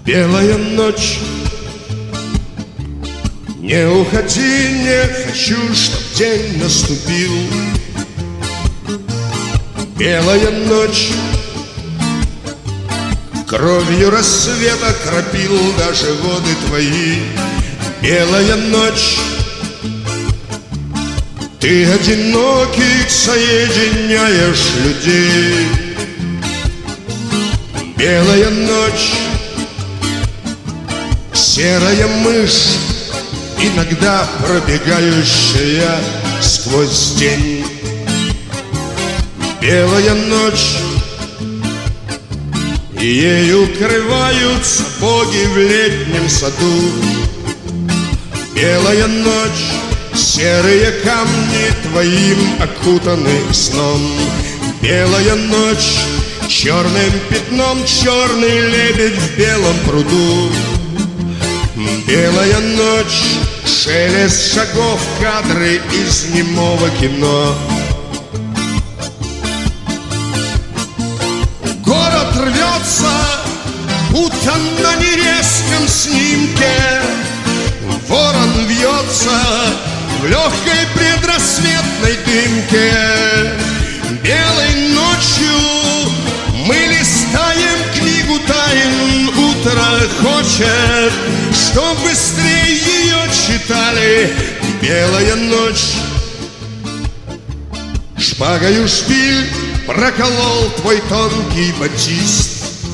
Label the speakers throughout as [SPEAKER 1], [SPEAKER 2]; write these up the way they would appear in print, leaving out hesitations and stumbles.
[SPEAKER 1] Белая ночь, не уходи, не хочу, чтоб день наступил. Белая ночь, кровью рассвета кропил даже воды твои. Белая ночь, ты одиноких соединяешь людей. Белая ночь, серая мышь, иногда пробегающая сквозь день. Белая ночь, и ей укрываются боги в летнем саду. Белая ночь, серые камни твоим окутаны сном. Белая ночь, черным пятном черный лебедь в белом пруду. Белая ночь, шелест шагов, кадры из немого кино. Город рвется, будто на нерезком снимке. Ворон вьется в легкой предрассветной дымке. Белой ночью мы листаем книгу тайн. Утро хочет, чтоб быстрее ее читали. Белая ночь, шпагою шпиль проколол твой тонкий батист.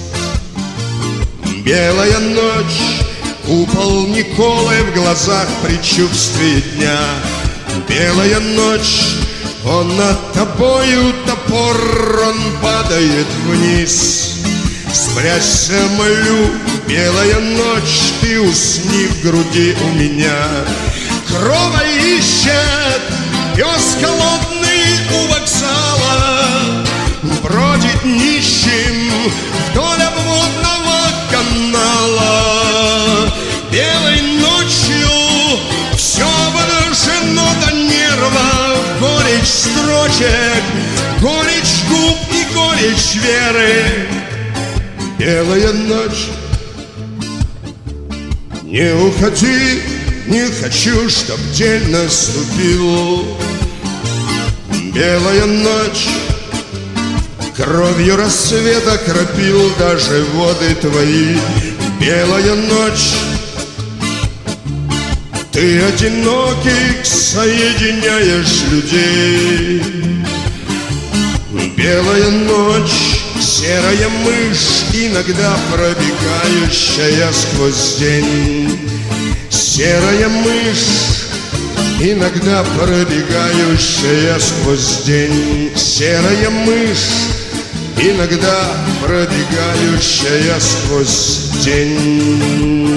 [SPEAKER 1] Белая ночь, купол Николы в глазах предчувствие дня. Белая ночь, он над тобою топор, он падает вниз. Спрячься, молю, белая ночь, ты усни в груди у меня. Крова ищет пес голодный у вокзала, бродит нищим вдоль обводного канала. Белой ночью все обнажено до нервов. Горечь строчек, горечь губ и горечь веры. Белая ночь, не уходи, не хочу, чтоб день наступил. Белая ночь, кровью рассвета кропил даже воды твои. Белая ночь, ты одиноких соединяешь людей. Белая ночь, серая мышь, иногда пробегающая сквозь день. Серая мышь, иногда пробегающая сквозь день. Серая мышь, иногда пробегающая сквозь день.